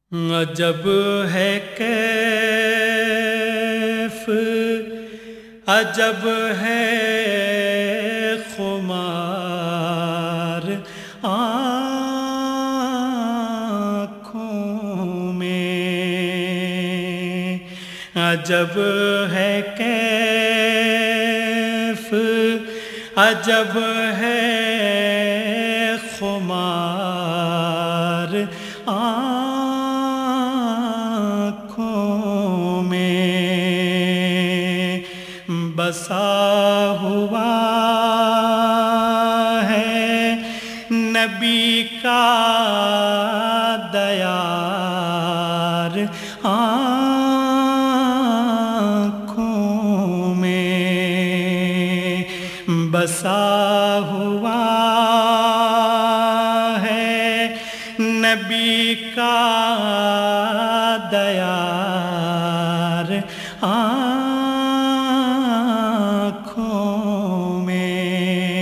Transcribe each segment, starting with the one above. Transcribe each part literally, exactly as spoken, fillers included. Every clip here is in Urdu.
عجب ہے کیف، عجب ہے خمار آنکھوں میں، عجب ہے کیف، عجب ہے خمار آنکھوں میں، بسا ہوا ہے نبی کا دیار آنکھوں میں، بسا ہوا ہے نبی کا دیار آنکھوں میں،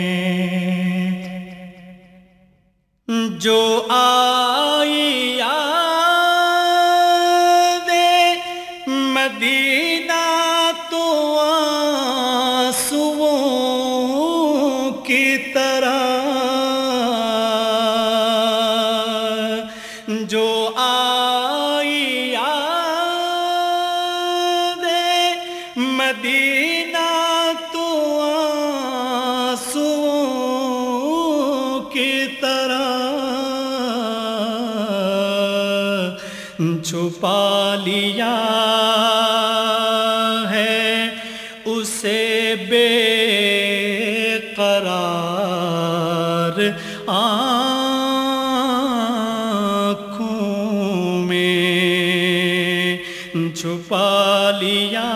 جو آئی یاد مدینہ تو آنسوؤں کی طرح، جو آئی یاد مدینہ تو آنسوؤں کی طرح، چھپا لیا ہے اسے بے قرار آنکھوں میں، چھپا لیا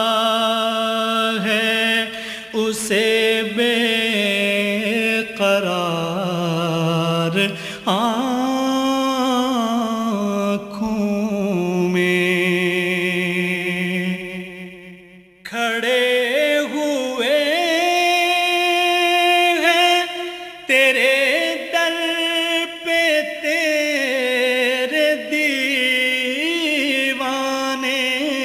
ہے اسے بے قرار آنکھوں میں، کھڑے ہوئے ہیں تیرے در پہ تیرے دیوانے،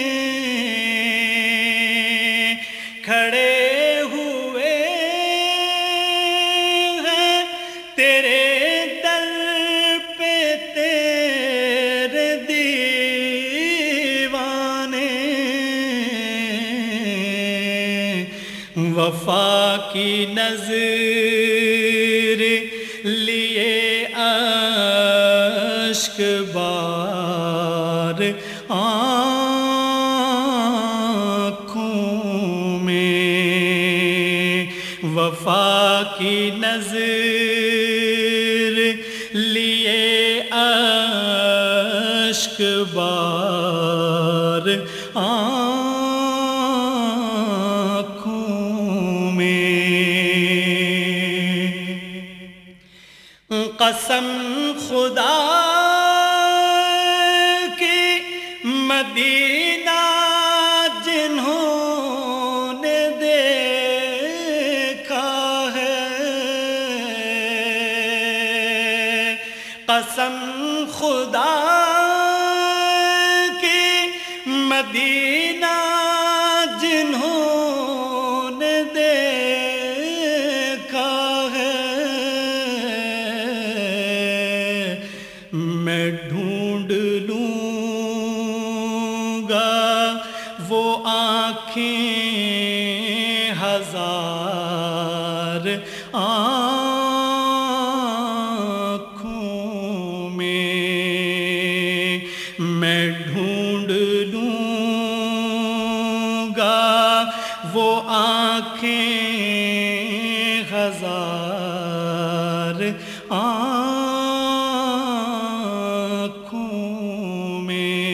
کھڑے ہوئے ہیں تیرے در پہ تیرے دیوانے، وفا کی نظر لیے اشک بار آنکھوں میں، وفا کی نظر لیے اشک بار آنکھوں میں، قسم خدا کی مدینہ جنہوں نے دیکھا ہے، قسم خدا کی مدینہ جنہوں نے دیکھا ہے، میں ڈھونڈ لوں گا وہ آنکھیں ہزار آنکھوں میں، میں ڈھونڈ لوں گا وہ آنکھیں ہزار آنکھوں میں،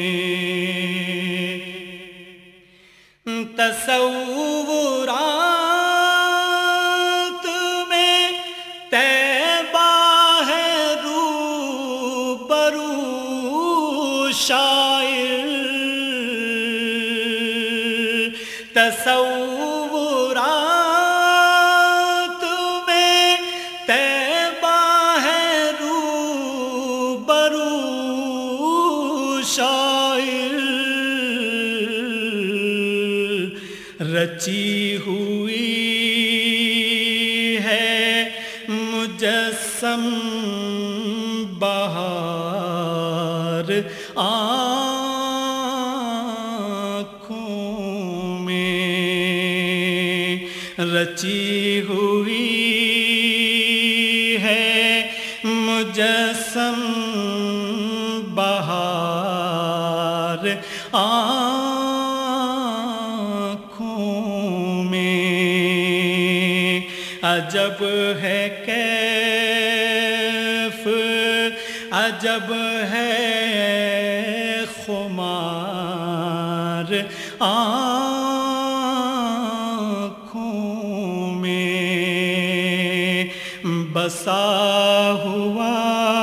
تصورات میں طیبہ ہے روبرو شاعر، تصورات میں طیبہ ہے روبرو شاعر رچی ہوئی ہے مجسم بہار آنکھوں میں، رچی ہوئی ہے مجسم بہار آنکھوں میں، عجب ہے کیف عجب ہے خمار آنکھوں میں، بسا ہوا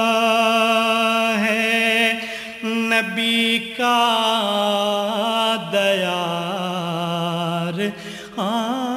ہے نبی کا دیار